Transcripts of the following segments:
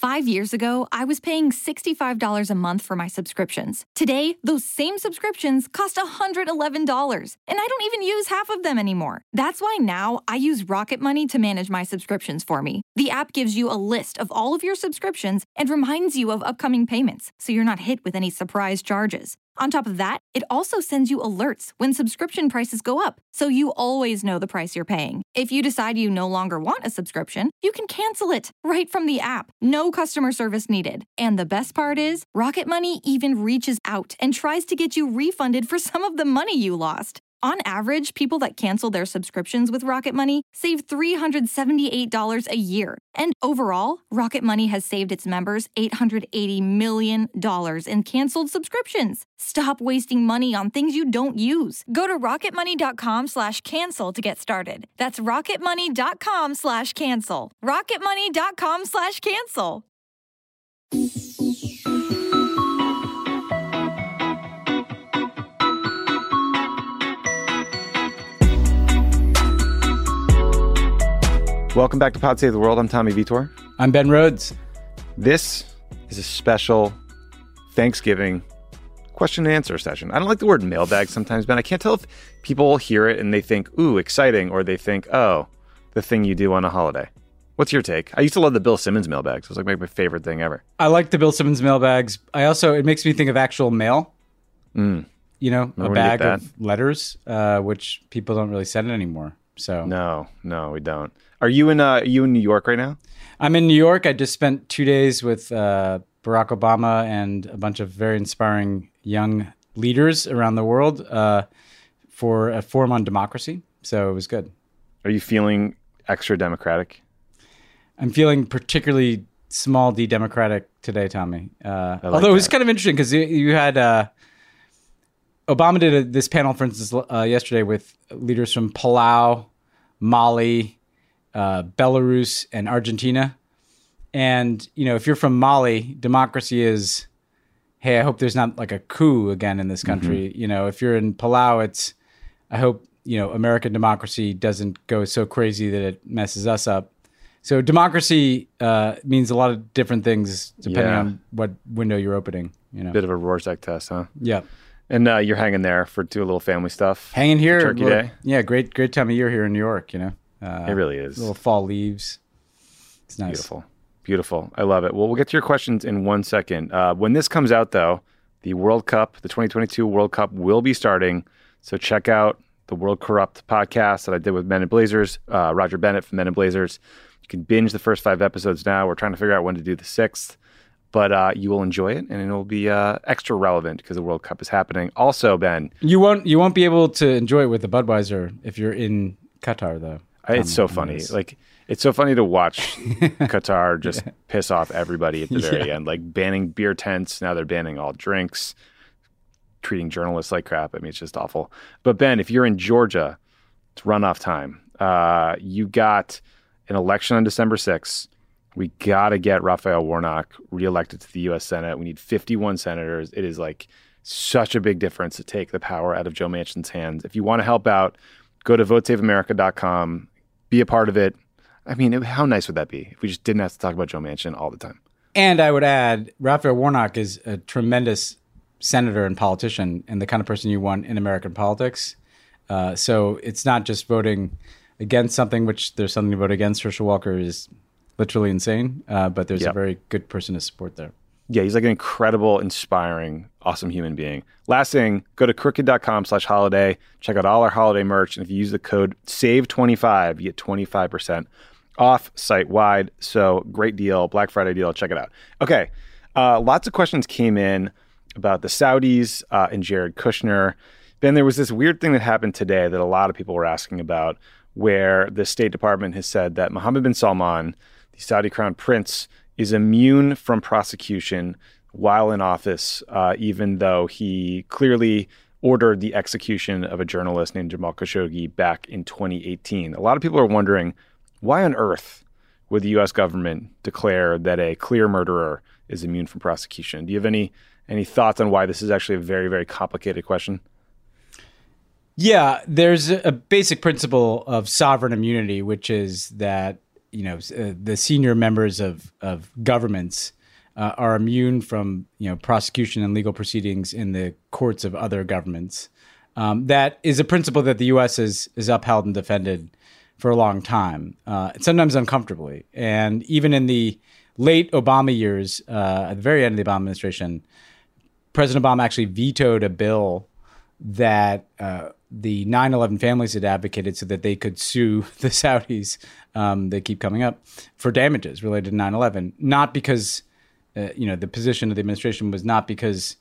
5 years ago, I was paying $65 a month for my subscriptions. Today, those same subscriptions cost $111, and I don't even use half of them anymore. That's why now I use Rocket Money to manage my subscriptions for me. The app gives you a list of all of your subscriptions and reminds you of upcoming payments, so you're not hit with any surprise charges. On top of that, it also sends you alerts when subscription prices go up, so you always know the price you're paying. If you decide you no longer want a subscription, you can cancel it right from the app. No customer service needed. And the best part is, Rocket Money even reaches out and tries to get you refunded for some of the money you lost. On average, people that cancel their subscriptions with Rocket Money save $378 a year. And overall, Rocket Money has saved its members $880 million in canceled subscriptions. Stop wasting money on things you don't use. Go to rocketmoney.com/cancel to get started. That's rocketmoney.com/cancel. rocketmoney.com/cancel. Welcome back to Pod Save the World. I'm Tommy Vitor. I'm Ben Rhodes. This is a special Thanksgiving question and answer session. I don't like the word mailbag sometimes, Ben. I can't tell if people hear it and they think, ooh, exciting, or they think, oh, the thing you do on a holiday. What's your take? I used to love the Bill Simmons mailbags. It was like my favorite thing ever. I like the Bill Simmons mailbags. It makes me think of actual mail. You know, a bag of letters, which people don't really send anymore. So No, we don't. Are you in New York right now? I'm in New York. I just spent 2 days with Barack Obama and a bunch of very inspiring young leaders around the world for a forum on democracy. So it was good. Are you feeling extra democratic? I'm feeling particularly small d democratic today, Tommy. Although it was kind of interesting because you had Obama did this panel, for instance, yesterday with leaders from Palau, Mali, Belarus, and Argentina. And, you know, if you're from Mali, democracy is, hey, I hope there's not like a coup again in this country. Mm-hmm. You know, if you're in Palau, it's, I hope, you know, American democracy doesn't go so crazy that it messes us up. So democracy means a lot of different things depending on what window you're opening. You know, bit of a Rorschach test, huh? Yeah. And you're hanging there do a little family stuff. Hanging here, Turkey Day. Yeah, great time of year here in New York. You know, it really is. Little fall leaves. It's nice. Beautiful. I love it. Well, we'll get to your questions in 1 second. When this comes out, though, the World Cup, the 2022 World Cup, will be starting. So check out the World Corrupt podcast that I did with Men in Blazers, Roger Bennett from Men in Blazers. You can binge the first 5 episodes now. We're trying to figure out when to do the 6th. But you will enjoy it, and it will be extra relevant because the World Cup is happening. Also, Ben, you won't be able to enjoy it with the Budweiser if you're in Qatar, though. It's so funny. Like, it's so funny to watch Qatar just piss off everybody at the very end, like banning beer tents. Now they're banning all drinks, treating journalists like crap. I mean, it's just awful. But Ben, if you're in Georgia, it's runoff time. You got an election on December 6th. We got to get Raphael Warnock reelected to the U.S. Senate. We need 51 senators. It is like such a big difference to take the power out of Joe Manchin's hands. If you want to help out, go to votesaveamerica.com, be a part of it. I mean, how nice would that be if we just didn't have to talk about Joe Manchin all the time? And I would add, Raphael Warnock is a tremendous senator and politician and the kind of person you want in American politics. So it's not just voting against something, which there's something to vote against. Herschel Walker is literally insane, but there's a very good person to support there. Yeah, he's like an incredible, inspiring, awesome human being. Last thing, go to crooked.com/holiday. Check out all our holiday merch. And if you use the code SAVE25, you get 25% off site-wide. So great deal, Black Friday deal. Check it out. Okay, lots of questions came in about the Saudis and Jared Kushner. Then there was this weird thing that happened today that a lot of people were asking about, where the State Department has said that Mohammed bin Salman, the Saudi crown prince, is immune from prosecution while in office, even though he clearly ordered the execution of a journalist named Jamal Khashoggi back in 2018. A lot of people are wondering, why on earth would the U.S. government declare that a clear murderer is immune from prosecution? Do you have any thoughts on why this is actually a very, very complicated question? Yeah, there's a basic principle of sovereign immunity, which is that the senior members of governments are immune from prosecution and legal proceedings in the courts of other governments. That is a principle that the U.S. is upheld and defended for a long time, sometimes uncomfortably. And even in the late Obama years, at the very end of the Obama administration, President Obama actually vetoed a bill that the 9/11 families had advocated so that they could sue the Saudis, they keep coming up, for damages related to 9/11. Not because, the position of the administration was not because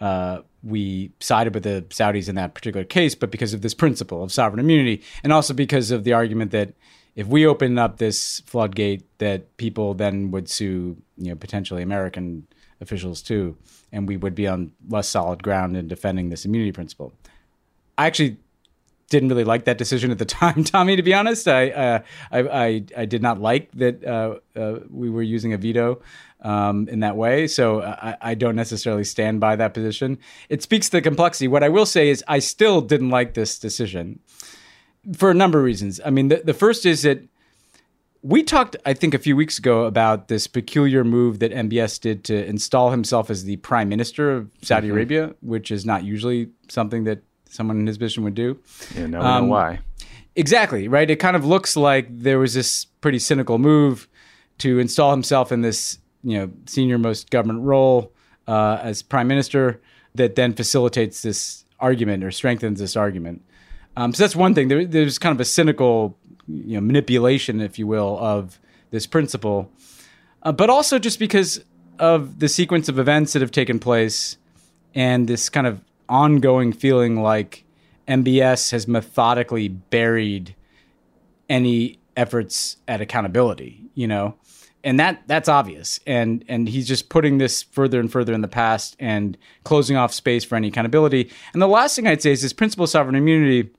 we sided with the Saudis in that particular case, but because of this principle of sovereign immunity, and also because of the argument that if we open up this floodgate, that people then would sue, potentially American officials too, and we would be on less solid ground in defending this immunity principle. I actually didn't really like that decision at the time, Tommy, to be honest. I did not like that we were using a veto in that way. So I don't necessarily stand by that position. It speaks to the complexity. What I will say is I still didn't like this decision for a number of reasons. I mean, the first is that we talked, I think, a few weeks ago about this peculiar move that MBS did to install himself as the prime minister of Saudi Arabia, which is not usually something that someone in his position would do. Yeah, now we know why. Exactly, right? It kind of looks like there was this pretty cynical move to install himself in this, senior most government role as prime minister that then facilitates this argument or strengthens this argument. So that's one thing. There's kind of a cynical manipulation, if you will, of this principle, but also just because of the sequence of events that have taken place and this kind of ongoing feeling like MBS has methodically buried any efforts at accountability, and that's obvious. And he's just putting this further and further in the past and closing off space for any accountability. And the last thing I'd say is this principle of sovereign immunity.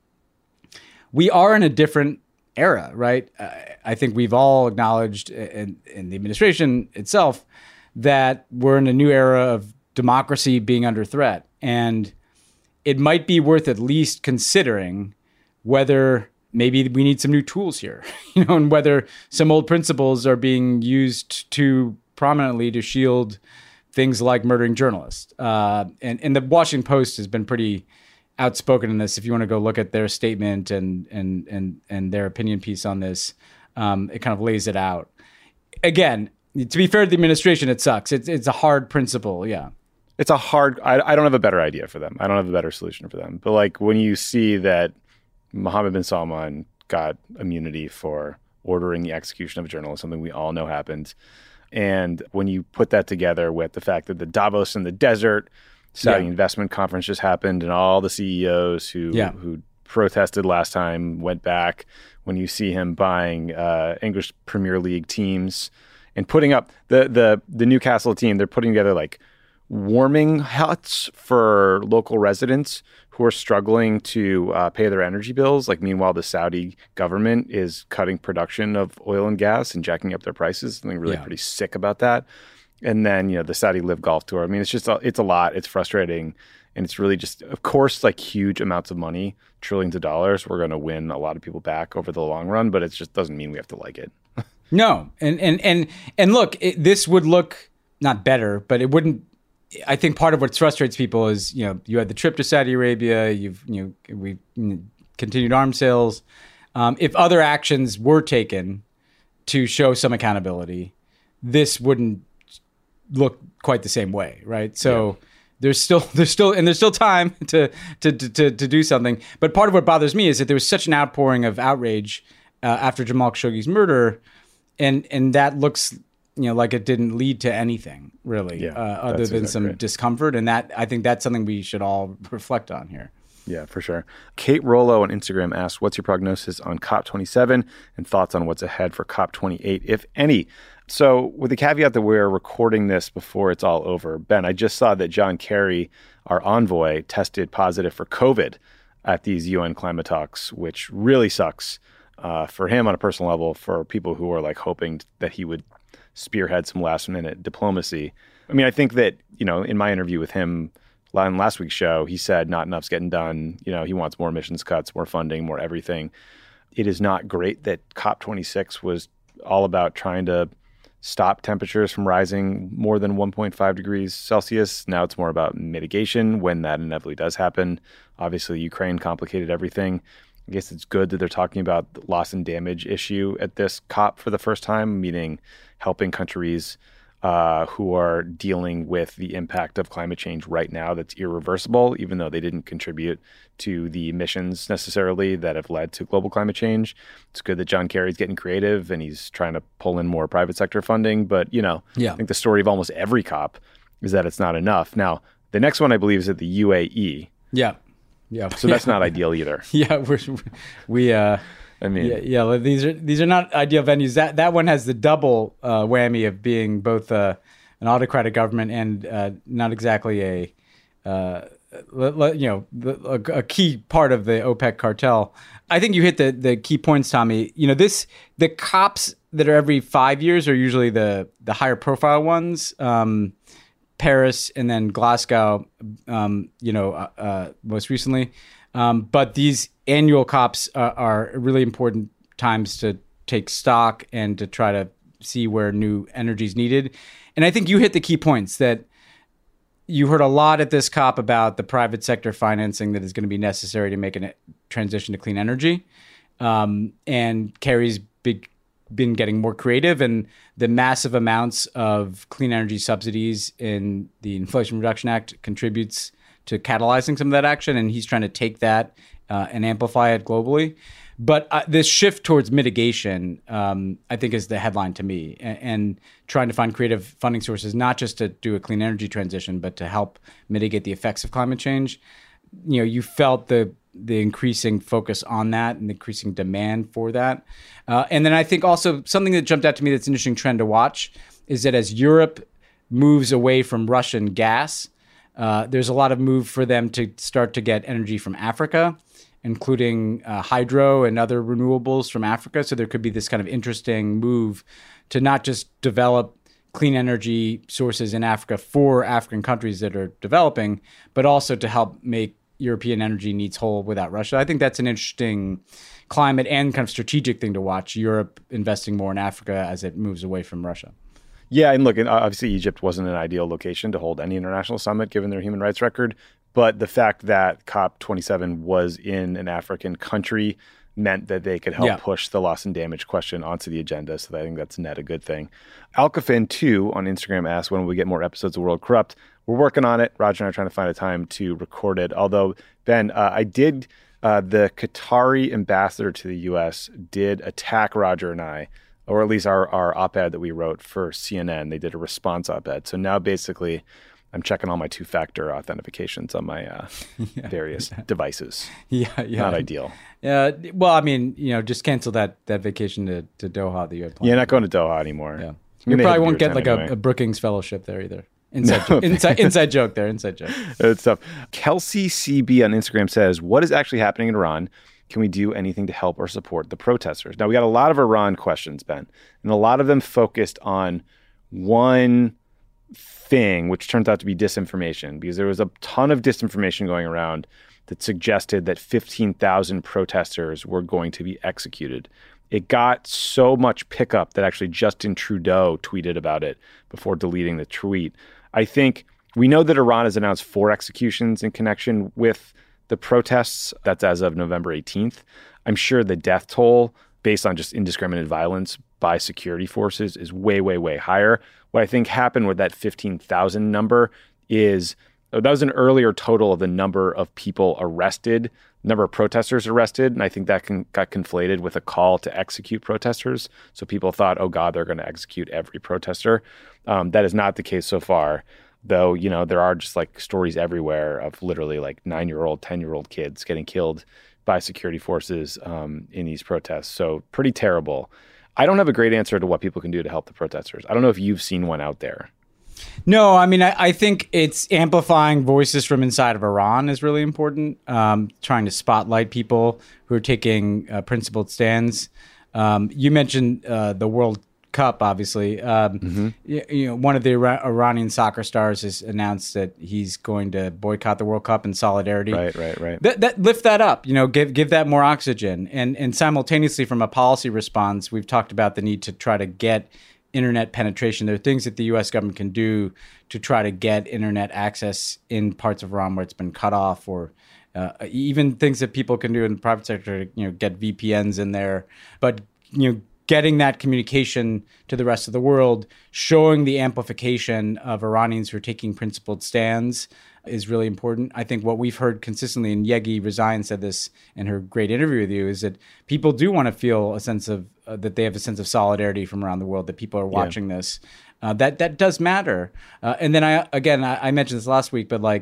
We are in a different era, right? I think we've all acknowledged in the administration itself that we're in a new era of democracy being under threat. And it might be worth at least considering whether maybe we need some new tools here, and whether some old principles are being used too prominently to shield things like murdering journalists. And the Washington Post has been pretty outspoken in this. If you want to go look at their statement and their opinion piece on this, it kind of lays it out. Again, to be fair to the administration, it sucks. It's a hard principle. Yeah. It's a hard, I don't have a better idea for them. I don't have a better solution for them. But like when you see that Mohammed bin Salman got immunity for ordering the execution of a journalist, something we all know happened. And when you put that together with the fact that the Davos in the desert Saudi investment conference just happened and all the CEOs who protested last time went back, when you see him buying English Premier League teams and putting up the Newcastle team, they're putting together like warming huts for local residents who are struggling to pay their energy bills. Like, meanwhile, the Saudi government is cutting production of oil and gas and jacking up their prices. Something really pretty sick about that. And then, the Saudi Live Golf Tour. I mean, it's a lot. It's frustrating. And it's really just, of course, like huge amounts of money, trillions of dollars. We're going to win a lot of people back over the long run, but it just doesn't mean we have to like it. No. And look, this would look not better, but it wouldn't. I think part of what frustrates people is, you had the trip to Saudi Arabia, we continued arms sales. If other actions were taken to show some accountability, this wouldn't look quite the same way, right? So there's still time to do something. But part of what bothers me is that there was such an outpouring of outrage after Jamal Khashoggi's murder, and that looks like it didn't lead to anything really, other than some discomfort. And that, I think that's something we should all reflect on here. Yeah, for sure. Kate Rollo on Instagram asked, what's your prognosis on COP27 and thoughts on what's ahead for COP28, if any? So with the caveat that we're recording this before it's all over, Ben, I just saw that John Kerry, our envoy, tested positive for COVID at these UN climate talks, which really sucks for him on a personal level, for people who are like hoping that he would spearhead some last minute diplomacy. I mean, I think that, in my interview with him on last week's show, he said not enough's getting done. He wants more emissions cuts, more funding, more everything. It is not great that COP26 was all about trying to stop temperatures from rising more than 1.5 degrees Celsius. Now it's more about mitigation when that inevitably does happen. Obviously, Ukraine complicated everything. I guess it's good that they're talking about the loss and damage issue at this COP for the first time, meaning helping countries who are dealing with the impact of climate change right now that's irreversible, even though they didn't contribute to the emissions necessarily that have led to global climate change. It's good that John Kerry's getting creative and he's trying to pull in more private sector funding. But, I think the story of almost every COP is that it's not enough. Now, the next one, I believe, is at the UAE. Yeah. So that's not ideal either. Yeah, these are not ideal venues. That one has the double whammy of being both an autocratic government and not exactly a key part of the OPEC cartel. I think you hit the key points, Tommy. The COPs that are every 5 years are usually the higher profile ones. Paris and then Glasgow, most recently. But these annual COPs are really important times to take stock and to try to see where new energy is needed. And I think you hit the key points that you heard a lot at this COP about the private sector financing that is going to be necessary to make a transition to clean energy. And Kerry's been getting more creative, and the massive amounts of clean energy subsidies in the Inflation Reduction Act contributes to catalyzing some of that action, and he's trying to take that and amplify it globally. But this shift towards mitigation, I think, is the headline to me, and trying to find creative funding sources, not just to do a clean energy transition, but to help mitigate the effects of climate change. You felt the increasing focus on that and the increasing demand for that. And then I think also something that jumped out to me that's an interesting trend to watch is that as Europe moves away from Russian gas, there's a lot of move for them to start to get energy from Africa, including hydro and other renewables from Africa. So there could be this kind of interesting move to not just develop clean energy sources in Africa for African countries that are developing, but also to help make European energy needs whole without Russia. I think that's an interesting climate and kind of strategic thing to watch, Europe investing more in Africa as it moves away from Russia. Yeah, and look, obviously Egypt wasn't an ideal location to hold any international summit given their human rights record, but the fact that COP27 was in an African country meant that they could help push the loss and damage question onto the agenda. So I think that's net a good thing. Alcafin2 on Instagram asks, when will we get more episodes of World Corrupt? We're working on it. Roger and I are trying to find a time to record it. Although, Ben, the Qatari ambassador to the U.S. did attack Roger and I, or at least our op-ed that we wrote for CNN. They did a response op-ed. So now basically I'm checking all my two-factor authentications on my various devices. Not ideal. Well, I mean, just cancel that vacation to Doha that you had planned. Yeah, not going to Doha anymore. Yeah. You probably won't get like a Brookings Fellowship there either. Inside joke there. It's tough. Kelsey CB on Instagram says, what is actually happening in Iran? Can we do anything to help or support the protesters? Now, we got a lot of Iran questions, Ben, and a lot of them focused on one thing, which turns out to be disinformation, because there was a ton of disinformation going around that suggested that 15,000 protesters were going to be executed. It got so much pickup that actually Justin Trudeau tweeted about it before deleting the tweet. I think we know that Iran has announced 4 executions in connection with the protests. That's as of November 18th. I'm sure the death toll, based on just indiscriminate violence by security forces, is way, way, way higher. What I think happened with that 15,000 number is that was an earlier total of the number of people arrested, number of protesters arrested, and I think that got conflated with a call to execute protesters. So people thought, oh God, they're going to execute every protester. That is not the case so far, though. There are just like stories everywhere of literally like 9-year-old, 10-year-old kids getting killed by security forces in these protests. So pretty terrible. I don't have a great answer to what people can do to help the protesters. I don't know if you've seen one out there. No, I mean, I think it's amplifying voices from inside of Iran is really important. Trying to spotlight people who are taking principled stands. You mentioned the World Cup, obviously. One of the Iranian soccer stars has announced that he's going to boycott the World Cup in solidarity. Right. That lift that up, give that more oxygen. And simultaneously, from a policy response, we've talked about the need to try to get internet penetration. There are things that the U.S. government can do to try to get internet access in parts of Iran where it's been cut off, or even things that people can do in the private sector to get VPNs in there. But getting that communication to the rest of the world, showing the amplification of Iranians who are taking principled stands is really important. I think what we've heard consistently, and Yegi Rezaian said this in her great interview with you, is that people do want to feel a sense of that they have a sense of solidarity from around the world, that people are watching this. That does matter. And then I mentioned this last week, but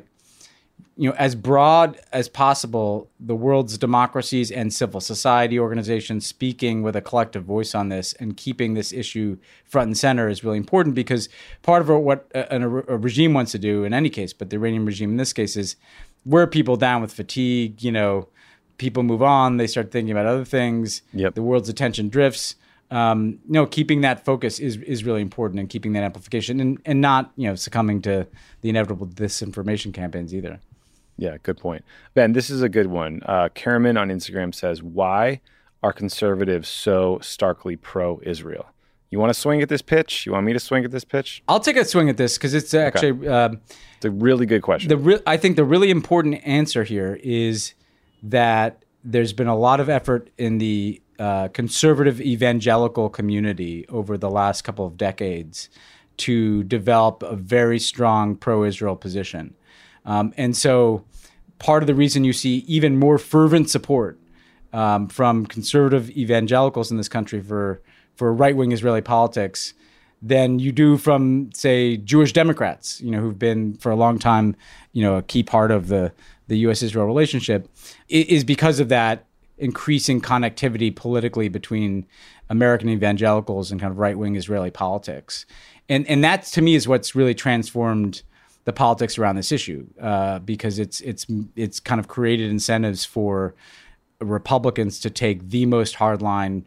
as broad as possible, the world's democracies and civil society organizations speaking with a collective voice on this and keeping this issue front and center is really important, because part of what a regime wants to do in any case, but the Iranian regime in this case, is wear people down with fatigue. People move on, they start thinking about other things. Yep. The world's attention drifts. Keeping that focus is really important, and keeping that amplification and not, succumbing to the inevitable disinformation campaigns either. Yeah, good point. Ben, this is a good one. Karaman on Instagram says, why are conservatives so starkly pro-Israel? You want to swing at this pitch? You want me to swing at this pitch? I'll take a swing at this because it's actually... it's a really good question. I think the really important answer here is that there's been a lot of effort in the conservative evangelical community over the last couple of decades to develop a very strong pro-Israel position. And so part of the reason you see even more fervent support from conservative evangelicals in this country for right-wing Israeli politics than you do from, say, Jewish Democrats, who've been for a long time, a key part of the U.S.-Israel relationship, is because of that increasing connectivity politically between American evangelicals and kind of right-wing Israeli politics. And that, to me, is what's really transformed the politics around this issue, because it's kind of created incentives for Republicans to take the most hardline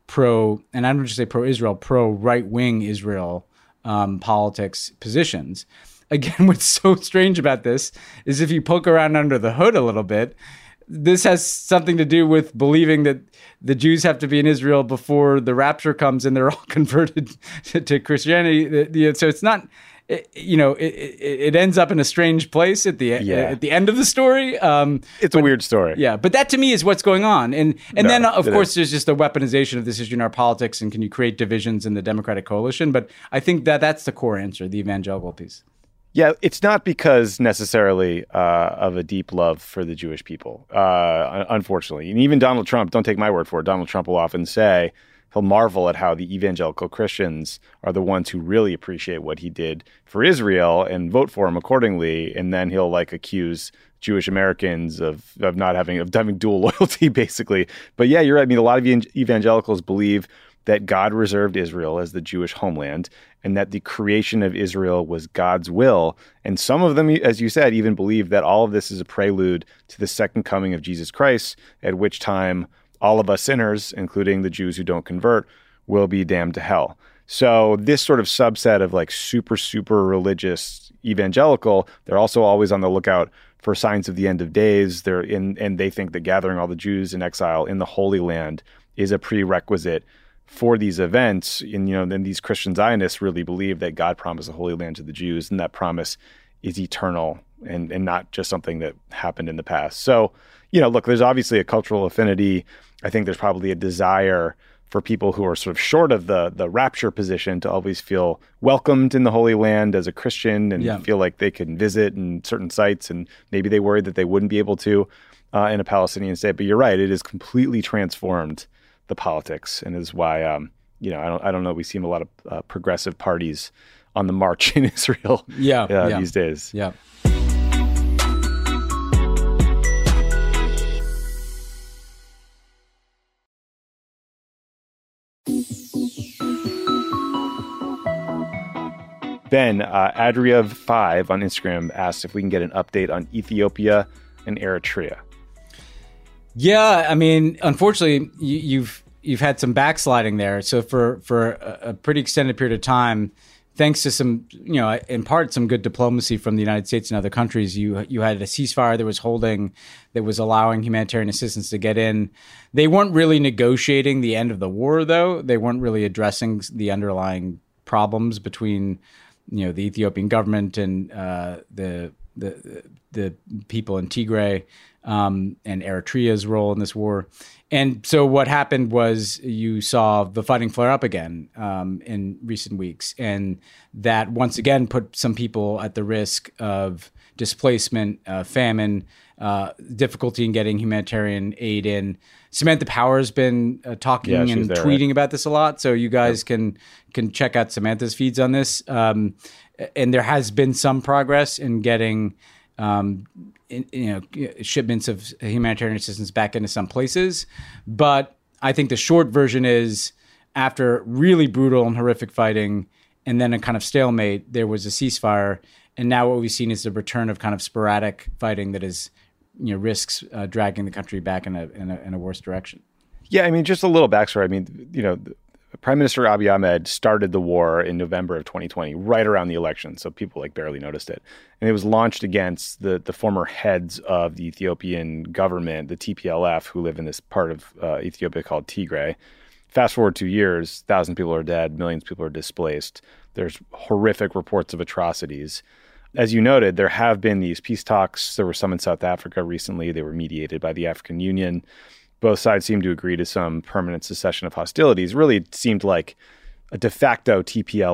and I don't just say pro-Israel, pro-right-wing Israel politics positions. Again, what's so strange about this is if you poke around under the hood a little bit, this has something to do with believing that the Jews have to be in Israel before the rapture comes and they're all converted to Christianity. So it's not... It ends up in a strange place at the end of the story. It's a weird story. Yeah, but that to me is what's going on. And then, of course, there's just the weaponization of this issue in our politics, and can you create divisions in the Democratic coalition? But I think that's the core answer, the evangelical piece. Yeah, it's not because necessarily of a deep love for the Jewish people, unfortunately. And even Donald Trump, don't take my word for it, Donald Trump will often say, he'll marvel at how the evangelical Christians are the ones who really appreciate what he did for Israel and vote for him accordingly. And then he'll accuse Jewish Americans of having dual loyalty, basically. But yeah, you're right. I mean, a lot of evangelicals believe that God reserved Israel as the Jewish homeland and that the creation of Israel was God's will. And some of them, as you said, even believe that all of this is a prelude to the second coming of Jesus Christ, at which time all of us sinners, including the Jews who don't convert, will be damned to hell. So this sort of subset of super, super religious evangelical, they're also always on the lookout for signs of the end of days. And they think that gathering all the Jews in exile in the Holy Land is a prerequisite for these events. And, then these Christian Zionists really believe that God promised the Holy Land to the Jews, and that promise is eternal and not just something that happened in the past. So, look, there's obviously a cultural affinity. I think there's probably a desire for people who are sort of short of the rapture position to always feel welcomed in the Holy Land as a Christian and feel like they can visit in certain sites, and maybe they worry that they wouldn't be able to in a Palestinian state. But you're right, it has completely transformed the politics, and is why I don't know, we see a lot of progressive parties on the march in Israel these days. Yeah. Ben, Adria5 on Instagram asked if we can get an update on Ethiopia and Eritrea. Yeah, I mean, unfortunately, you've you've had some backsliding there. So for a pretty extended period of time, thanks to some, in part, some good diplomacy from the United States and other countries, you had a ceasefire that was holding, that was allowing humanitarian assistance to get in. They weren't really negotiating the end of the war, though. They weren't really addressing the underlying problems between, the Ethiopian government and the people in Tigray and Eritrea's role in this war. And so what happened was you saw the fighting flare up again in recent weeks. And that once again put some people at the risk of displacement, famine, difficulty in getting humanitarian aid in. Samantha Power's been talking and tweeting about this a lot. So you guys can check out Samantha's feeds on this. And there has been some progress in getting shipments of humanitarian assistance back into some places. But I think the short version is, after really brutal and horrific fighting and then a kind of stalemate, there was a ceasefire. And now what we've seen is the return of kind of sporadic fighting that is, risks dragging the country back in a worse direction. Yeah, I mean, just a little backstory. I mean, Prime Minister Abiy Ahmed started the war in November of 2020, right around the election. So people barely noticed it. And it was launched against the former heads of the Ethiopian government, the TPLF, who live in this part of Ethiopia called Tigray. Fast forward 2 years, 1,000 people are dead, millions of people are displaced. There's horrific reports of atrocities. As you noted, there have been these peace talks. There were some in South Africa recently. They were mediated by the African Union. Both sides seemed to agree to some permanent cessation of hostilities. Really, it seemed like a de facto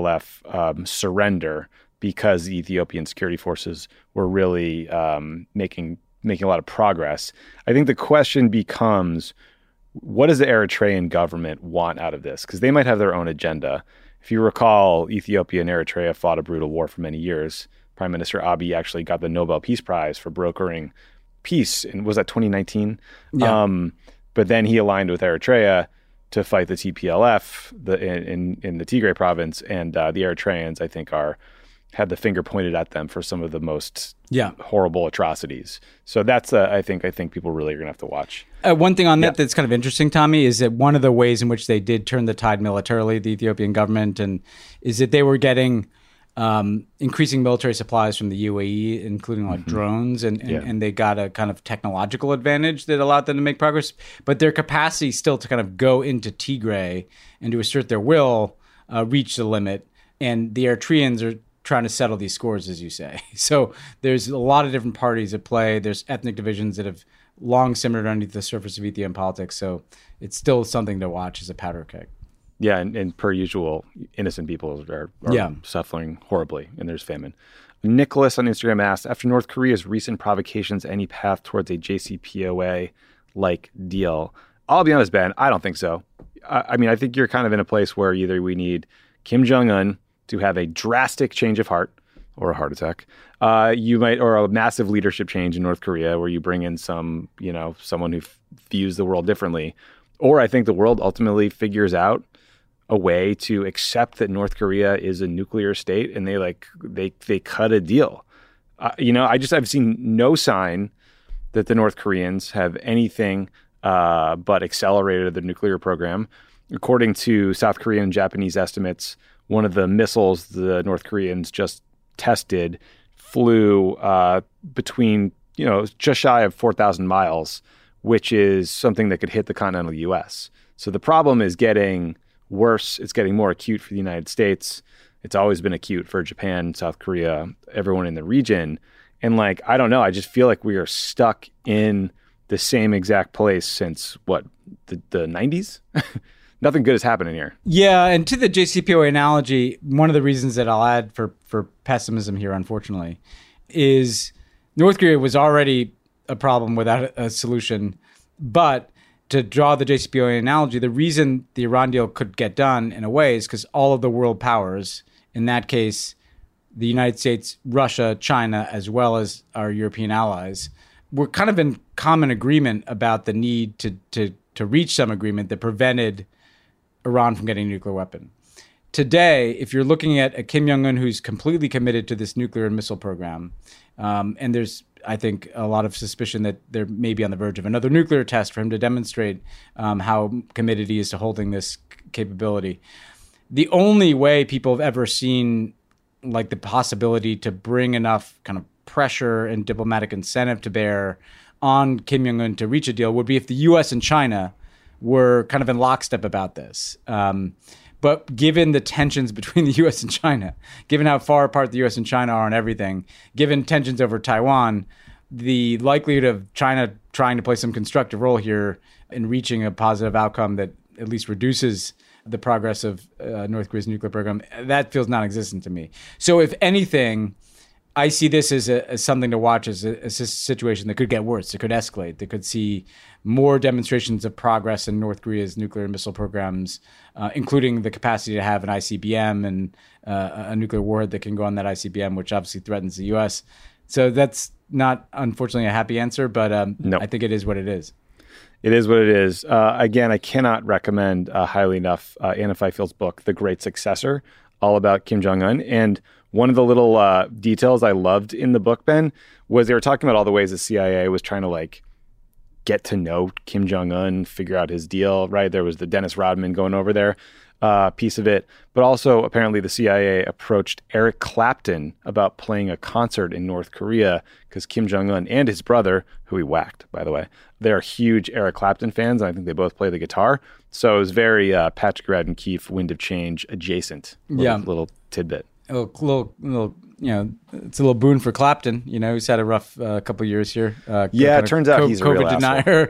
TPLF surrender, because the Ethiopian security forces were really making a lot of progress. I think the question becomes, what does the Eritrean government want out of this? Because they might have their own agenda. If you recall, Ethiopia and Eritrea fought a brutal war for many years. Prime Minister Abiy actually got the Nobel Peace Prize for brokering peace. And was that 2019? Yeah. But then he aligned with Eritrea to fight the TPLF in the Tigray province, and the Eritreans, I think, had the finger pointed at them for some of the most horrible atrocities. So that's I think people really are going to have to watch. One thing on that that's kind of interesting, Tommy, is that one of the ways in which they did turn the tide militarily, the Ethiopian government, and is that they were getting increasing military supplies from the UAE, including drones, and they got a kind of technological advantage that allowed them to make progress. But their capacity still to kind of go into Tigray and to assert their will reached the limit. And the Eritreans are trying to settle these scores, as you say. So there's a lot of different parties at play. There's ethnic divisions that have long simmered underneath the surface of Ethiopian politics. So it's still something to watch as a powder keg. Yeah, and per usual, innocent people are suffering horribly, and there's famine. Nicholas on Instagram asked, after North Korea's recent provocations, any path towards a JCPOA-like deal? I'll be honest, Ben, I don't think so. I mean, I think you're kind of in a place where either we need Kim Jong-un to have a drastic change of heart or a heart attack, or a massive leadership change in North Korea where you bring in someone who views the world differently. Or I think the world ultimately figures out a way to accept that North Korea is a nuclear state, and they cut a deal. I've seen no sign that the North Koreans have anything but accelerated their nuclear program. According to South Korean and Japanese estimates, one of the missiles the North Koreans just tested flew between just shy of 4,000 miles, which is something that could hit the continental U.S. So the problem is getting worse. It's getting more acute for the United States. It's always been acute for Japan, South Korea, everyone in the region. And I don't know, I just feel like we are stuck in the same exact place since the 90s? Nothing good is happening here. Yeah, and to the JCPOA analogy, one of the reasons that I'll add for pessimism here, unfortunately, is North Korea was already a problem without a solution. But to draw the JCPOA analogy, the reason the Iran deal could get done in a way is because all of the world powers, in that case, the United States, Russia, China, as well as our European allies, were kind of in common agreement about the need to reach some agreement that prevented Iran from getting a nuclear weapon. today, if you're looking at a Kim Jong-un who's completely committed to this nuclear and missile program, and there's, I think, a lot of suspicion that there may be on the verge of another nuclear test for him to demonstrate how committed he is to holding this capability. The only way people have ever seen like the possibility to bring enough kind of pressure and diplomatic incentive to bear on Kim Jong-un to reach a deal would be if the U.S. and China were kind of in lockstep about this. But given the tensions between the U.S. and China, given how far apart the U.S. and China are on everything, given tensions over Taiwan, the likelihood of China trying to play some constructive role here in reaching a positive outcome that at least reduces the progress of North Korea's nuclear program, that feels non-existent to me. So if anything, I see this as something to watch, as a situation that could get worse, that could escalate, that could see more demonstrations of progress in North Korea's nuclear and missile programs, including the capacity to have an ICBM and a nuclear warhead that can go on that ICBM, which obviously threatens the U.S. So that's not, unfortunately, a happy answer, but no. I think it is what it is. It is what it is. Again, I cannot recommend highly enough Anna Fiefield's book, The Great Successor, all about Kim Jong-un. And one of the little details I loved in the book, Ben, was they were talking about all the ways the CIA was trying to like get to know Kim Jong-un, figure out his deal, right? There was the Dennis Rodman going over there piece of it. But also apparently the CIA approached Eric Clapton about playing a concert in North Korea because Kim Jong-un and his brother, who he whacked, by the way, they're huge Eric Clapton fans. And I think they both play the guitar. So it was very Patrick Radden Keefe, Wind of Change adjacent. Little tidbit. A little, it's a little boon for Clapton. He's had a rough couple of years here. It turns out he's a real denier.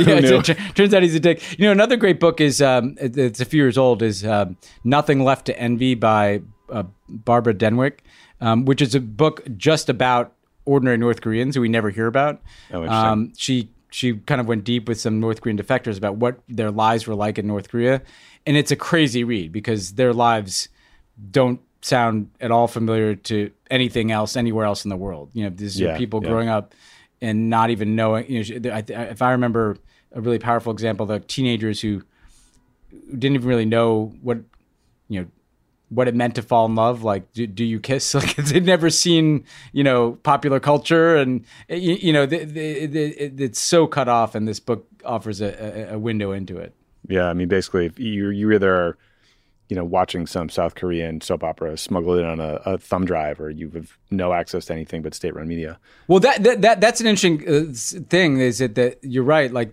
Turns out he's a dick. Another great book is, it's a few years old, is Nothing Left to Envy by Barbara Denwick, which is a book just about ordinary North Koreans who we never hear about. Oh, interesting. She kind of went deep with some North Korean defectors about what their lives were like in North Korea. And it's a crazy read because their lives don't sound at all familiar to anything else, anywhere else in the world. These are people growing up and not even knowing. If I remember a really powerful example, the teenagers who didn't even really know what it meant to fall in love. Like, do you kiss? Like, they'd never seen, popular culture, and it's so cut off. And this book offers a window into it. Yeah, I mean, basically, if you either are, watching some South Korean soap opera smuggled in on a thumb drive, or you have no access to anything but state-run media. Well, that's an interesting thing. Is that you're right? Like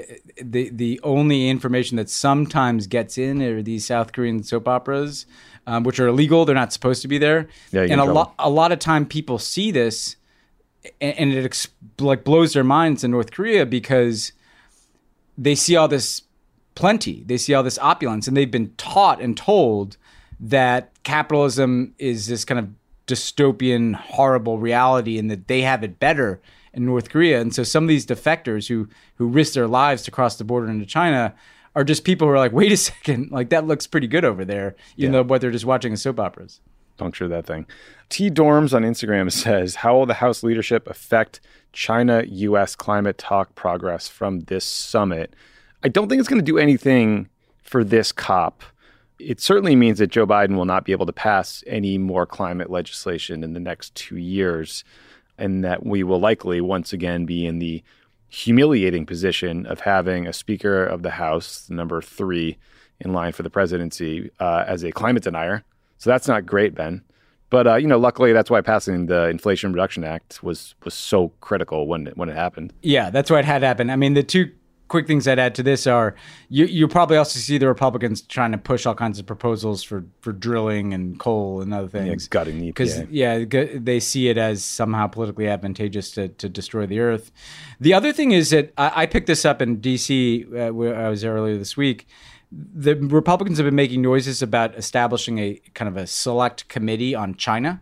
the only information that sometimes gets in are these South Korean soap operas, which are illegal. They're not supposed to be there. Yeah, and a lot of time people see this, and it blows their minds in North Korea because they see all this plenty. They see all this opulence, and they've been taught and told that capitalism is this kind of dystopian, horrible reality, and that they have it better in North Korea. And so some of these defectors who risk their lives to cross the border into China are just people who are like, wait a second, like that looks pretty good over there, even though what they're just watching is soap operas. Puncture that thing. T Dorms on Instagram says, how will the House leadership affect China-U.S. climate talk progress from this summit? I don't think it's going to do anything for this COP. It certainly means that Joe Biden will not be able to pass any more climate legislation in the next 2 years, and that we will likely once again be in the humiliating position of having a Speaker of the House, number 3 in line for the presidency, as a climate denier. So that's not great, Ben. But luckily, that's why passing the Inflation Reduction Act was so critical when it happened. Yeah, that's why it had to happen. I mean, the two quick things I'd add to this are you probably also see the Republicans trying to push all kinds of proposals for drilling and coal and other things. Yeah, gutting the EPA. Because they see it as somehow politically advantageous to destroy the earth. The other thing is that I picked this up in D.C. Where I was there earlier this week. The Republicans have been making noises about establishing a kind of a select committee on China.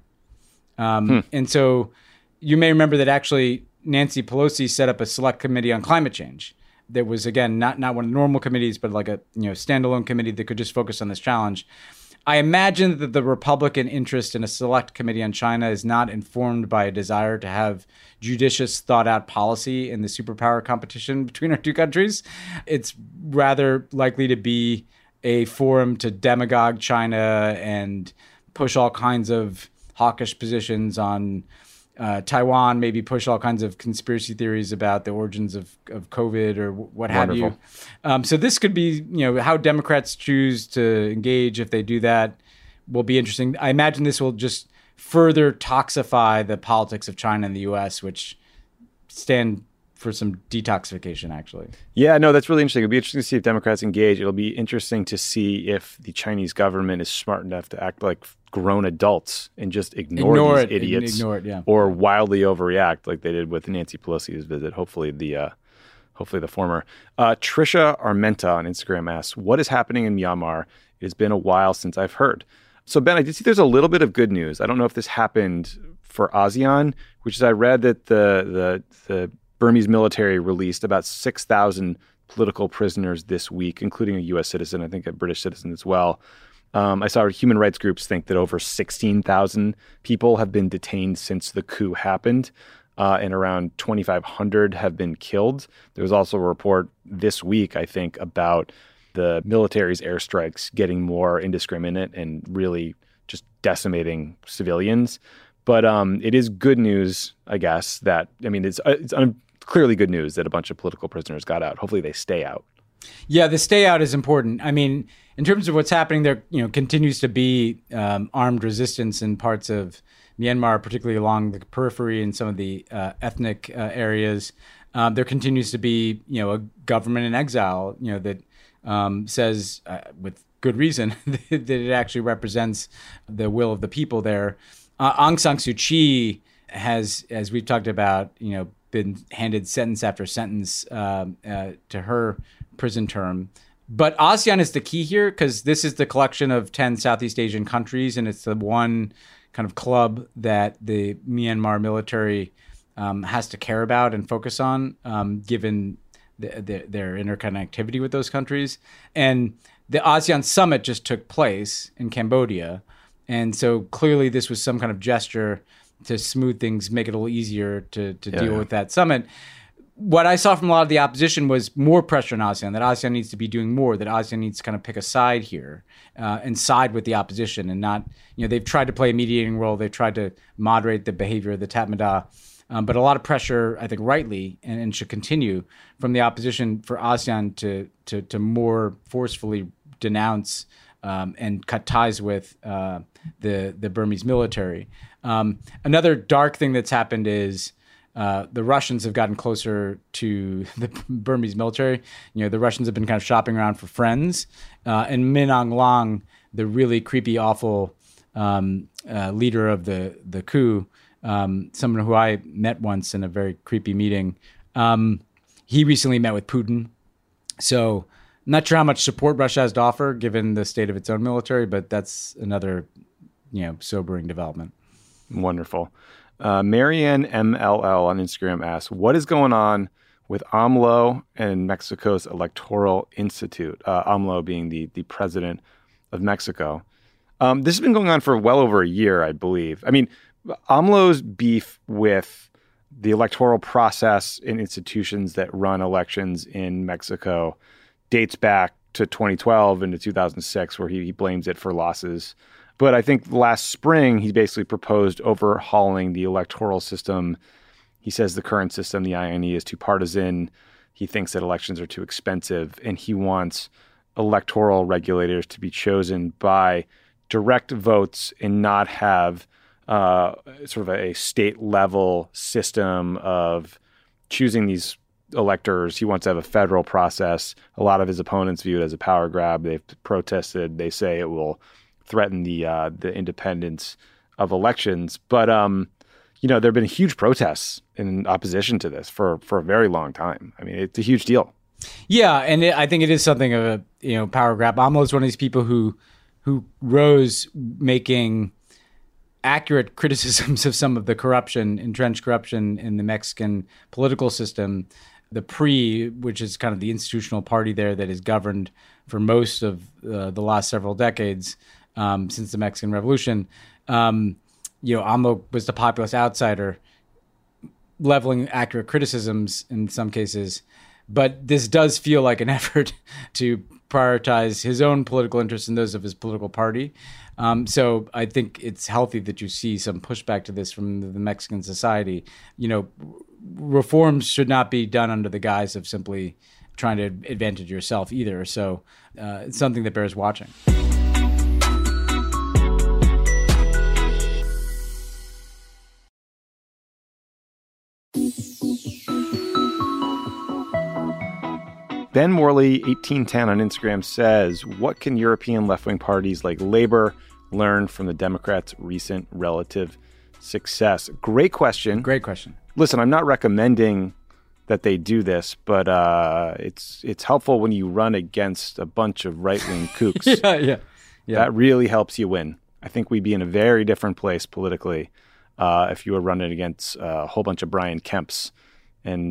And so you may remember that actually Nancy Pelosi set up a select committee on climate change. There was, again, not one of the normal committees, but like a standalone committee that could just focus on this challenge. I imagine that the Republican interest in a select committee on China is not informed by a desire to have judicious, thought-out policy in the superpower competition between our two countries. It's rather likely to be a forum to demagogue China and push all kinds of hawkish positions on Taiwan, maybe push all kinds of conspiracy theories about the origins of COVID or what Wonderful. have you. So this could be, how Democrats choose to engage if they do that will be interesting. I imagine this will just further toxify the politics of China and the U.S., which stand for some detoxification, actually. Yeah, no, that's really interesting. It'll be interesting to see if Democrats engage. It'll be interesting to see if the Chinese government is smart enough to act like grown adults and just ignore these idiots, or wildly overreact like they did with Nancy Pelosi's visit. Hopefully the former. Trisha Armenta on Instagram asks, what is happening in Myanmar? It has been a while since I've heard. So, Ben, I did see there's a little bit of good news. I don't know if this happened for ASEAN, which is I read that the Burmese military released about 6,000 political prisoners this week, including a U.S. citizen, I think a British citizen as well. I saw human rights groups think that over 16,000 people have been detained since the coup happened, and around 2,500 have been killed. There was also a report this week, I think, about the military's airstrikes getting more indiscriminate and really just decimating civilians. But it is good news, I guess, it's clearly good news that a bunch of political prisoners got out. Hopefully they stay out. Yeah, the stay out is important. I mean, in terms of what's happening there, continues to be armed resistance in parts of Myanmar, particularly along the periphery and some of the ethnic areas. There continues to be, a government in exile, that says with good reason that it actually represents the will of the people there. Aung San Suu Kyi has, as we've talked about, been handed sentence after sentence to her prison term. But ASEAN is the key here because this is the collection of 10 Southeast Asian countries, and it's the one kind of club that the Myanmar military has to care about and focus on, given their interconnectivity with those countries. And the ASEAN summit just took place in Cambodia. And so clearly this was some kind of gesture to smooth things, make it a little easier to deal with that summit. What I saw from a lot of the opposition was more pressure on ASEAN, that ASEAN needs to be doing more, that ASEAN needs to kind of pick a side here and side with the opposition and not, they've tried to play a mediating role. They've tried to moderate the behavior of the Tatmadaw. But a lot of pressure, I think rightly, and should continue from the opposition for ASEAN to more forcefully denounce and cut ties with the Burmese military. Another dark thing that's happened is the Russians have gotten closer to the Burmese military. The Russians have been kind of shopping around for friends. And Min Aung Hlaing, the really creepy, awful leader of the coup, someone who I met once in a very creepy meeting, he recently met with Putin. So I'm not sure how much support Russia has to offer given the state of its own military, but that's another, sobering development. Wonderful. Marianne MLL on Instagram asks, what is going on with AMLO and Mexico's Electoral Institute? AMLO being the president of Mexico. This has been going on for well over a year, I believe. I mean, AMLO's beef with the electoral process and institutions that run elections in Mexico dates back to 2012 and to 2006, where he blames it for losses. But I think last spring, he basically proposed overhauling the electoral system. He says the current system, the INE, is too partisan. He thinks that elections are too expensive, and he wants electoral regulators to be chosen by direct votes and not have sort of a state-level system of choosing these electors. He wants to have a federal process. A lot of his opponents view it as a power grab. They've protested. They say it will threaten the independence of elections. But, there have been huge protests in opposition to this for a very long time. I mean, it's a huge deal. Yeah, and I think it is something of a power grab. AMLO is one of these people who rose making accurate criticisms of some of the corruption, entrenched corruption in the Mexican political system. The PRI, which is kind of the institutional party there that is governed for most of the last several decades since the Mexican Revolution. AMLO was the populist outsider, leveling accurate criticisms in some cases. But this does feel like an effort to prioritize his own political interests and those of his political party. So I think it's healthy that you see some pushback to this from the Mexican society. Reforms should not be done under the guise of simply trying to advantage yourself either. So it's something that bears watching. Ben Morley, 1810 on Instagram says, what can European left-wing parties like Labour learn from the Democrats' recent relative success? Great question. Great question. Listen, I'm not recommending that they do this, but it's helpful when you run against a bunch of right-wing kooks. Yeah. That really helps you win. I think we'd be in a very different place politically if you were running against a whole bunch of Brian Kemps and,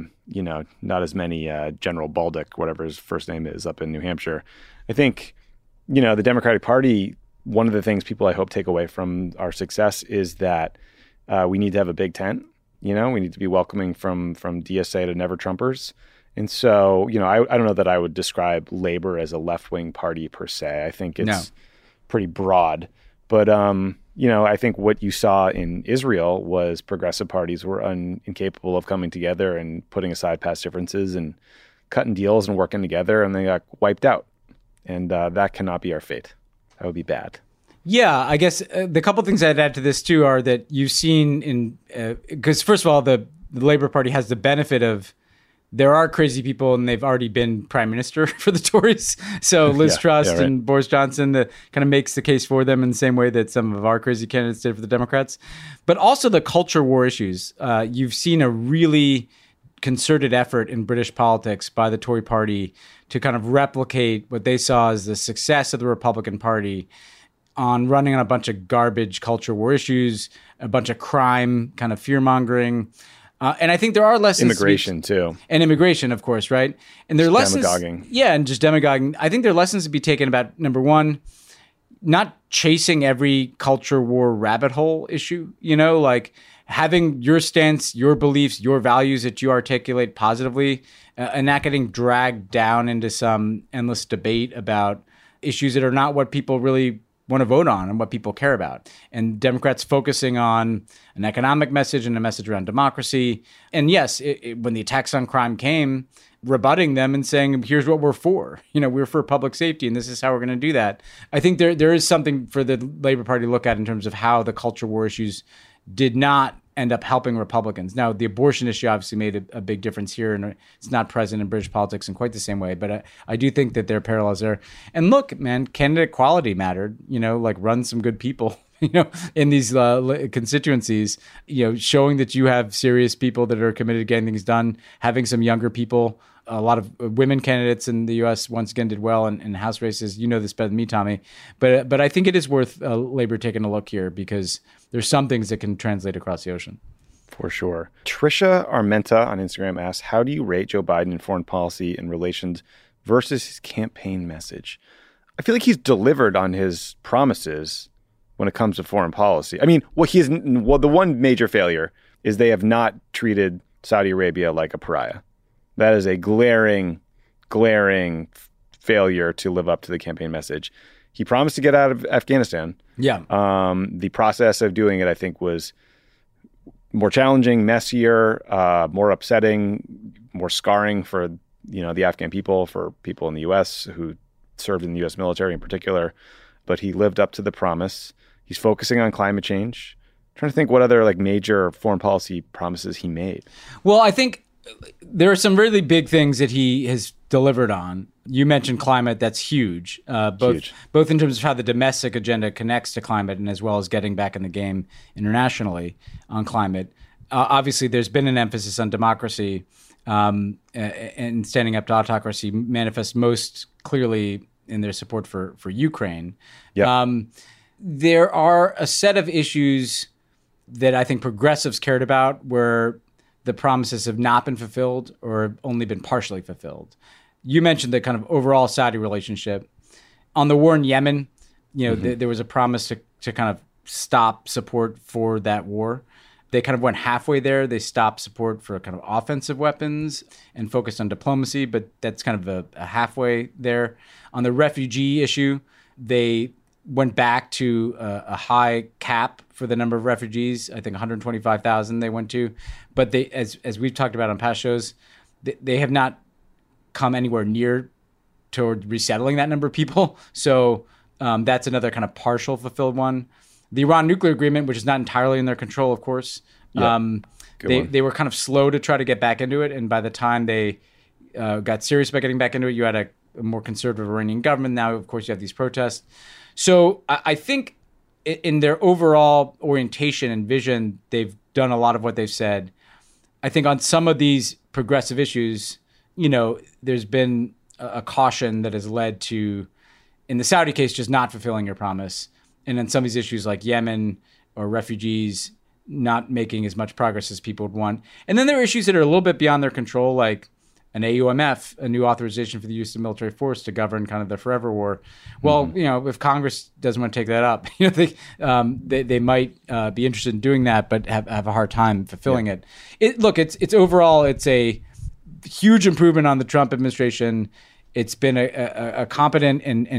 not as many General Baldock, whatever his first name is, up in New Hampshire. I think, the Democratic Party, one of the things people I hope take away from our success is that we need to have a big tent. We need to be welcoming from DSA to Never Trumpers. And so, I don't know that I would describe Labor as a left-wing party per se. I think it's pretty broad. But, I think what you saw in Israel was progressive parties were incapable of coming together and putting aside past differences and cutting deals and working together, and they got wiped out. And that cannot be our fate. That would be bad. Yeah, I guess the couple things I'd add to this, too, are that you've seen because, first of all, the Labour Party has the benefit of there are crazy people, and they've already been prime minister for the Tories. So Liz Truss and Boris Johnson that kind of makes the case for them in the same way that some of our crazy candidates did for the Democrats. But also the culture war issues. You've seen a really concerted effort in British politics by the Tory party to kind of replicate what they saw as the success of the Republican Party on running on a bunch of garbage culture war issues, a bunch of crime, kind of fear-mongering. And I think there are lessons. Immigration, too. And immigration, of course, right? And there are lessons. Demagoguing. Yeah, and just demagoguing. I think there are lessons to be taken about, number one, not chasing every culture war rabbit hole issue, like having your stance, your beliefs, your values that you articulate positively, and not getting dragged down into some endless debate about issues that are not what people really want to vote on and what people care about. And Democrats focusing on an economic message and a message around democracy. And yes, when the attacks on crime came, rebutting them and saying, here's what we're for. We're for public safety, and this is how we're going to do that. I think there is something for the Labor Party to look at in terms of how the culture war issues did not end up helping Republicans. Now, the abortion issue obviously made a big difference here, and it's not present in British politics in quite the same way, but I do think that there are parallels there. And look, man, candidate quality mattered, run some good people, in these constituencies, showing that you have serious people that are committed to getting things done, having some younger people. A lot of women candidates in the U.S. once again did well in House races. You know this better than me, Tommy. But I think it is worth Labor taking a look here because there's some things that can translate across the ocean. For sure. Trisha Armenta on Instagram asks, how do you rate Joe Biden in foreign policy and relations versus his campaign message? I feel like he's delivered on his promises when it comes to foreign policy. I mean, the one major failure is they have not treated Saudi Arabia like a pariah. That is a glaring failure to live up to the campaign message. He promised to get out of Afghanistan. Yeah. The process of doing it, I think, was more challenging, messier, more upsetting, more scarring for the Afghan people, for people in the U.S. who served in the U.S. military in particular. But he lived up to the promise. He's focusing on climate change. I'm trying to think what other major foreign policy promises he made. Well, I think there are some really big things that he has delivered on. You mentioned climate. That's huge. Both in terms of how the domestic agenda connects to climate and as well as getting back in the game internationally on climate. Obviously, there's been an emphasis on democracy and standing up to autocracy manifests most clearly in their support for Ukraine. Yep. There are a set of issues that I think progressives cared about where the promises have not been fulfilled or have only been partially fulfilled. You mentioned the kind of overall Saudi relationship. On the war in Yemen, there was a promise to kind of stop support for that war. They kind of went halfway there. They stopped support for kind of offensive weapons and focused on diplomacy, but that's kind of a halfway there. On the refugee issue, they went back to a high cap for the number of refugees. I think 125,000 they went to. But they, as we've talked about on past shows, they have not come anywhere near toward resettling that number of people. So that's another kind of partial fulfilled one. The Iran nuclear agreement, which is not entirely in their control, of course, they were kind of slow to try to get back into it. And by the time they got serious about getting back into it, you had a more conservative Iranian government. Now, of course, you have these protests. So I think in their overall orientation and vision, they've done a lot of what they've said. I think on some of these progressive issues, there's been a caution that has led to, in the Saudi case, just not fulfilling your promise. And then some of these issues like Yemen or refugees, not making as much progress as people would want. And then there are issues that are a little bit beyond their control, like an AUMF, a new authorization for the use of military force to govern kind of the forever war. Well, if Congress doesn't want to take that up, they might be interested in doing that, but have a hard time fulfilling it. It's overall, it's a huge improvement on the Trump administration. It's been a competent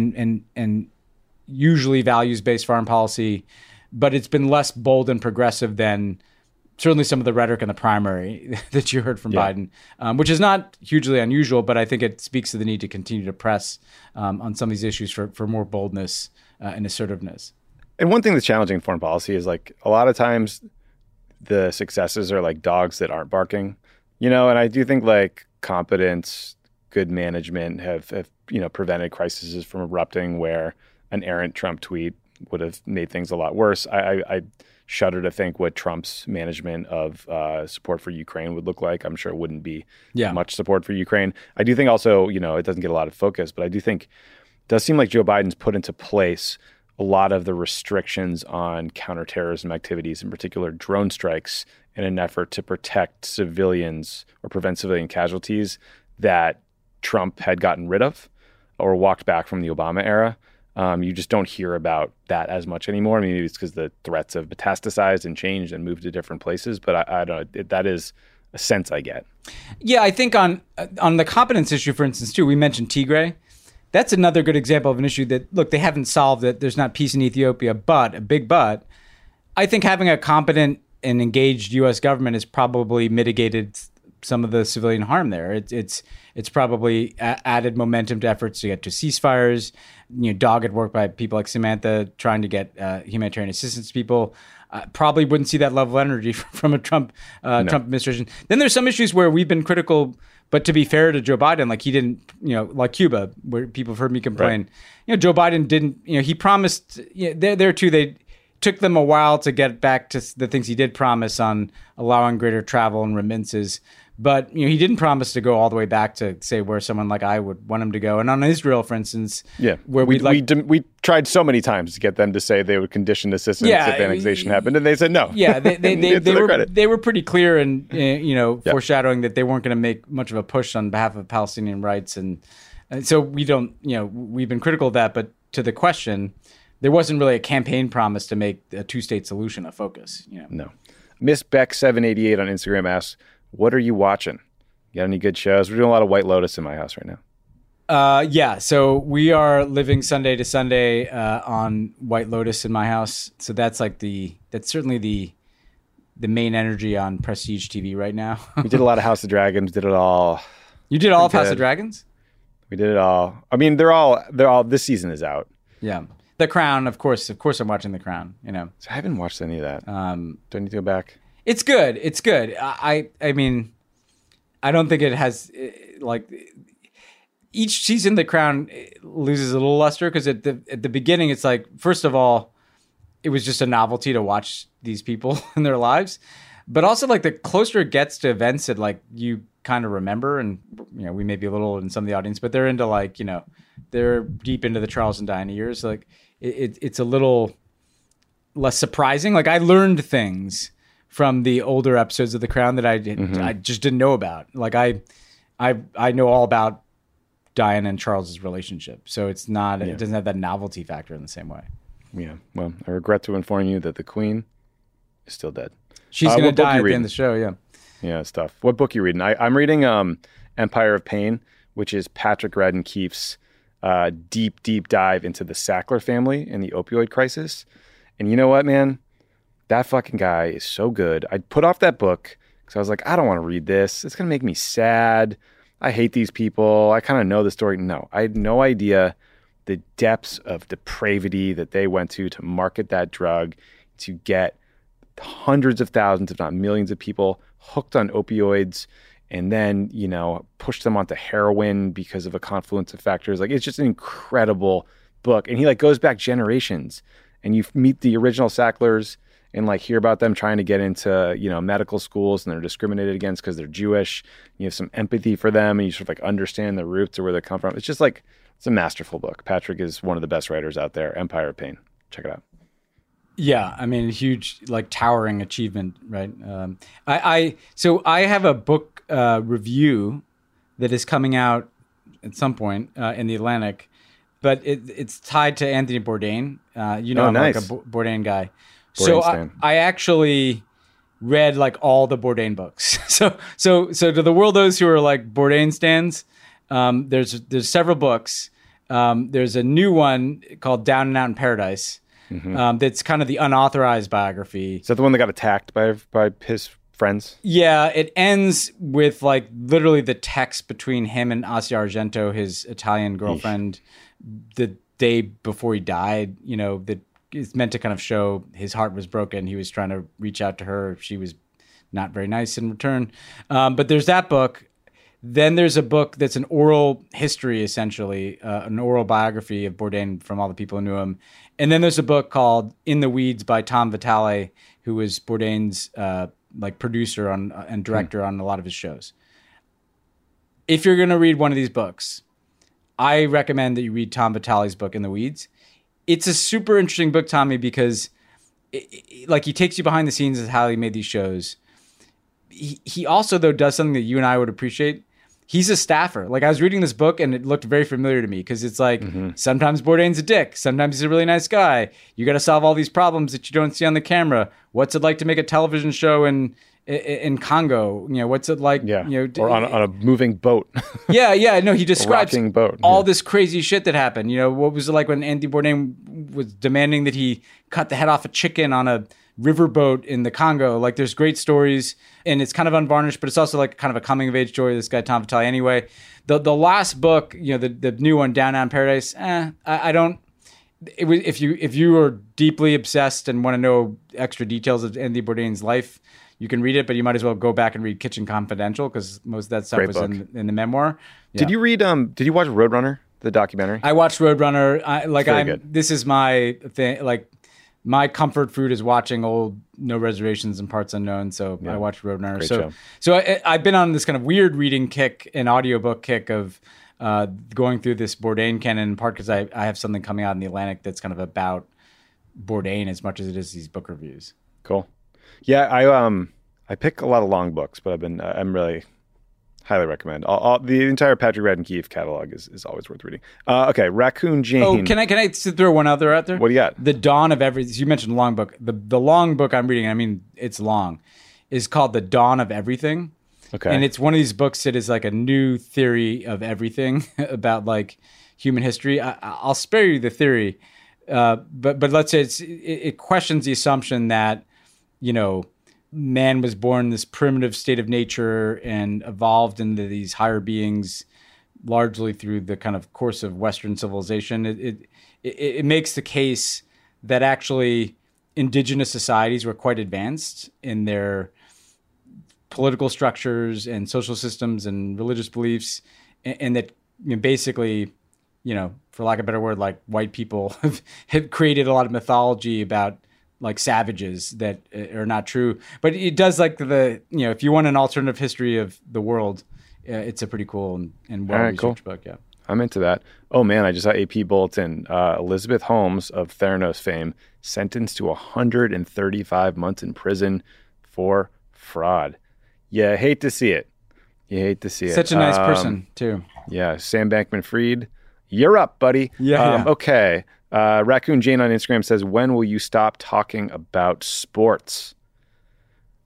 and usually values-based foreign policy, but it's been less bold and progressive than certainly some of the rhetoric in the primary that you heard from Biden, which is not hugely unusual, but I think it speaks to the need to continue to press on some of these issues for more boldness and assertiveness. And one thing that's challenging in foreign policy is like a lot of times the successes are like dogs that aren't barking, and I do think like competence, good management have prevented crises from erupting where an errant Trump tweet would have made things a lot worse. I shudder to think what Trump's management of support for Ukraine would look like. I'm sure it wouldn't be much support for Ukraine. I do think also, it doesn't get a lot of focus, but I do think it does seem like Joe Biden's put into place a lot of the restrictions on counterterrorism activities, in particular drone strikes, in an effort to protect civilians or prevent civilian casualties that Trump had gotten rid of or walked back from the Obama era. You just don't hear about that as much anymore. I mean, maybe it's because the threats have metastasized and changed and moved to different places, but I don't know. That is a sense I get. Yeah, I think on the competence issue, for instance, too, we mentioned Tigray. That's another good example of an issue that, look, they haven't solved it. There's not peace in Ethiopia, but a big but. I think having a competent and engaged U.S. government has probably mitigated some of the civilian harm there. It's probably added momentum to efforts to get to ceasefires, dogged work by people like Samantha trying to get humanitarian assistance to people. Probably wouldn't see that level of energy from a Trump administration. Then there's some issues where we've been critical, but to be fair to Joe Biden, like he didn't, like Cuba, where people have heard me complain. Right. Joe Biden didn't, he promised, there too, they took them a while to get back to the things he did promise on allowing greater travel and remittances. But he didn't promise to go all the way back to say where someone like I would want him to go. And on Israel, for instance, where we tried so many times to get them to say they would condition assistance if annexation happened, and they said no. Yeah, they were pretty clear and foreshadowing that they weren't going to make much of a push on behalf of Palestinian rights, and so we don't. We've been critical of that, but to the question, there wasn't really a campaign promise to make a two-state solution a focus. No. Miss Beck788 on Instagram asks, what are you watching? You got any good shows? We're doing a lot of White Lotus in my house right now. So we are living Sunday to Sunday on White Lotus in my house. So that's like that's certainly the main energy on Prestige TV right now. We did a lot of House of Dragons, did it all. You did all of House of Dragons? We did it all. I mean, they're all this season is out. Yeah. The Crown, of course I'm watching The Crown, So I haven't watched any of that. Do I need to go back? It's good. It's good. I mean, I don't think it has like each season The Crown loses a little luster because at the beginning it's like, first of all, it was just a novelty to watch these people in their lives, but also like the closer it gets to events that like you kind of remember, and we may be a little in some of the audience, but they're into like they're deep into the Charles and Diana years. Like it's a little less surprising. Like I learned things from the older episodes of The Crown that I just didn't know about. Like I know all about Diana and Charles's relationship, so it's not it doesn't have that novelty factor in the same way. Yeah. Well, I regret to inform you that the Queen is still dead. She's going to die at the end of the show, yeah. Yeah, it's tough. What book are you reading? I'm reading Empire of Pain, which is Patrick Radden Keefe's deep dive into the Sackler family and the opioid crisis. And you know what, man? That fucking guy is so good. I put off that book because I was like, I don't want to read this. It's going to make me sad. I hate these people. I kind of know the story. No, I had no idea the depths of depravity that they went to market that drug, to get hundreds of thousands, if not millions of people hooked on opioids, and then, you know, push them onto heroin because of a confluence of factors. Like, it's just an incredible book. And he like goes back generations, and you meet the original Sacklers and like hear about them trying to get into, you know, medical schools, and they're discriminated against because they're Jewish. You have some empathy for them, and you sort of like understand the roots or where they come from. It's just like, it's a masterful book. Patrick is one of the best writers out there. Empire of Pain. Check it out. Yeah, I mean, huge, like, towering achievement, right? So I have a book review that is coming out at some point in the Atlantic, but it's tied to Anthony Bourdain. I'm nice. Like a Bourdain guy. So I actually read like all the Bourdain books. So to the world, those who are like Bourdain stans, there's several books. There's a new one called Down and Out in Paradise. Mm-hmm. That's kind of the unauthorized biography. Is that the one that got attacked by his friends? Yeah, it ends with like literally the text between him and Asia Argento, his Italian girlfriend, the day before he died. You know, that is meant to kind of show his heart was broken. He was trying to reach out to her. She was not very nice in return. But there's that book. Then there's a book that's an oral history, essentially, an oral biography of Bourdain from all the people who knew him. And then there's a book called In the Weeds by Tom Vitale, who was Bourdain's like producer and director on a lot of his shows. If you're going to read one of these books, I recommend that you read Tom Vitale's book In the Weeds. It's a super interesting book, Tommy, because he takes you behind the scenes of how he made these shows. He also, though, does something that you and I would appreciate. He's a staffer. Like, I was reading this book and it looked very familiar to me because it's like, sometimes Bourdain's a dick. Sometimes he's a really nice guy. You got to solve all these problems that you don't see on the camera. What's it like to make a television show in Congo? You know, what's it like? Yeah. You know, or on a moving boat. Yeah. No, he describes a rocking boat. All this crazy shit that happened. You know, what was it like when Anthony Bourdain was demanding that he cut the head off a chicken on a riverboat in the Congo? Like, there's great stories, and it's kind of unvarnished, but it's also like kind of a coming of age story. This guy Tom Vitale, anyway. The last book, you know, the new one, Down in Paradise. I don't. It was if you are deeply obsessed and want to know extra details of Anthony Bourdain's life, you can read it, but you might as well go back and read Kitchen Confidential because most of that stuff was in the memoir. Yeah. Did you read? Did you watch Roadrunner, the documentary? I watched Roadrunner. This is my thing. Like, my comfort food is watching old No Reservations and Parts Unknown, so I watched Roadrunner. So I've been on this kind of weird reading kick, an audiobook kick of going through this Bourdain canon, in part because I have something coming out in the Atlantic that's kind of about Bourdain as much as it is these book reviews. Cool. Yeah, I pick a lot of long books, but I'm really highly recommend. The entire Patrick Radden Keefe catalog is always worth reading. Okay, Raccoon Jane. Oh, can I throw one other out there? What do you got? The Dawn of Everything. You mentioned long book. The long book I'm reading, I mean, it's long, is called The Dawn of Everything. Okay. And it's one of these books that is like a new theory of everything about like human history. I'll spare you the theory, but let's say it questions the assumption that, you know, man was born in this primitive state of nature and evolved into these higher beings largely through the kind of course of Western civilization. It makes the case that actually indigenous societies were quite advanced in their political structures and social systems and religious beliefs, and that, you know, basically, you know, for lack of a better word, like white people have created a lot of mythology about like savages that are not true. But it does, like, the, you know, if you want an alternative history of the world, it's a pretty cool and well-researched book. Yeah, I'm into that. Oh man, I just saw AP Bulletin. Elizabeth Holmes of Theranos fame sentenced to 135 months in prison for fraud. You hate to see it. Such a nice person too. Yeah, Sam Bankman-Fried, you're up, buddy. Yeah. Okay. Raccoon Jane on Instagram says, when will you stop talking about sports?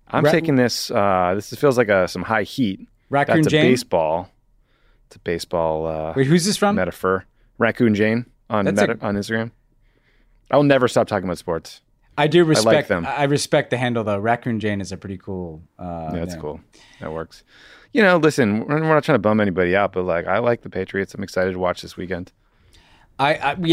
I'm taking this. This feels like some high heat. Raccoon That's a Jane? baseball. It's a baseball. Wait, who's this from? Metaphor. Raccoon Jane on Instagram. I will never stop talking about sports. I do respect I like them. I respect the handle though. Raccoon Jane is a pretty cool. That's cool. That works. Listen, we're not trying to bum anybody out, but like I like the Patriots. I'm excited to watch this weekend. We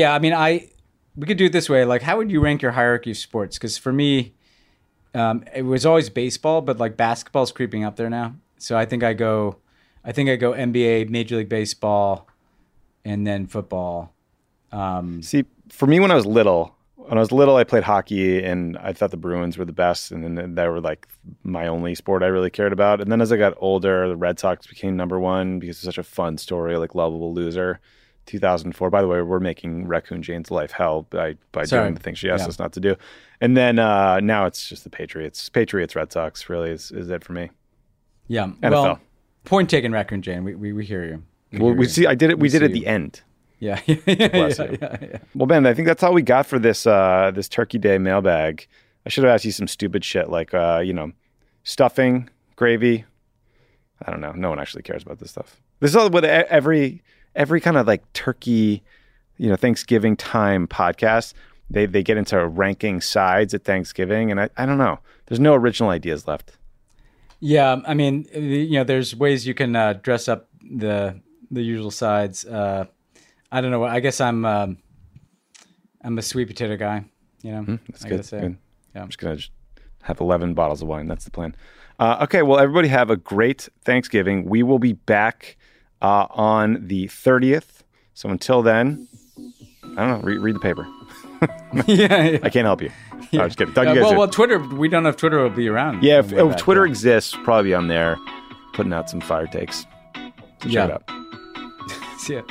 could do it this way. Like, how would you rank your hierarchy of sports? Because for me, it was always baseball, but like basketball's creeping up there now. So I think I go NBA, Major League Baseball, and then football. See, for me, when I was little, I played hockey, and I thought the Bruins were the best, and then they were like my only sport I really cared about. And then as I got older, the Red Sox became number one because it's such a fun story, like Lovable Loser, 2004. By the way, we're making Raccoon Jane's life hell by doing the things she asked us not to do. And then now it's just the Patriots. Red Sox really is it for me. Yeah. NFL. Well, point taken, Raccoon Jane. We hear you. We see. I did it. We did it at the end. Yeah. Yeah. Well, Ben, I think that's all we got for this this Turkey Day mailbag. I should have asked you some stupid shit like stuffing, gravy. I don't know. No one actually cares about this stuff. This is all what every kind of like turkey, Thanksgiving time podcast. They get into ranking sides at Thanksgiving, and I don't know. There's no original ideas left. Yeah, I mean, there's ways you can dress up the usual sides. I don't know. I guess I'm a sweet potato guy. That's I good. gotta say. Good. Yeah. I'm just gonna have 11 bottles of wine. That's the plan. Okay. Well, everybody have a great Thanksgiving. We will be back on the 30th. So until then, I don't know. Read the paper. Yeah. I can't help you. Yeah. I'm just kidding. Well, Twitter. We don't know if Twitter will be around. Yeah, if Twitter exists, we'll probably be on there, putting out some fire takes. So check it out. See ya.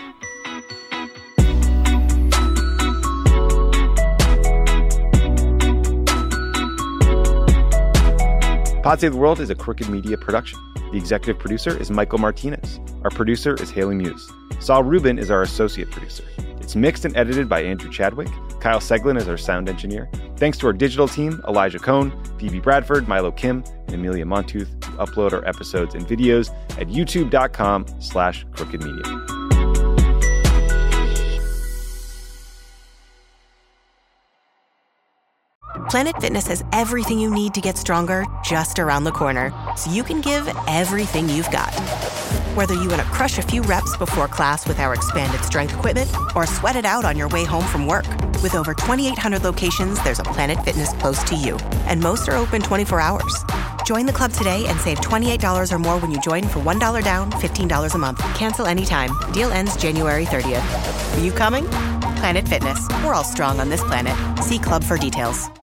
Pod Save the World is a Crooked Media production. The executive producer is Michael Martinez. Our producer is Haley Muse. Saul Rubin is our associate producer. It's mixed and edited by Andrew Chadwick. Kyle Seglin is our sound engineer. Thanks to our digital team, Elijah Cohn, Phoebe Bradford, Milo Kim, and Amelia Montooth, who upload our episodes and videos at youtube.com/crookedmedia. Planet Fitness has everything you need to get stronger just around the corner, so you can give everything you've got. Whether you want to crush a few reps before class with our expanded strength equipment or sweat it out on your way home from work. With over 2,800 locations, there's a Planet Fitness close to you, and most are open 24 hours. Join the club today and save $28 or more when you join for $1 down, $15 a month. Cancel anytime. Deal ends January 30th. Are you coming? Planet Fitness. We're all strong on this planet. See club for details.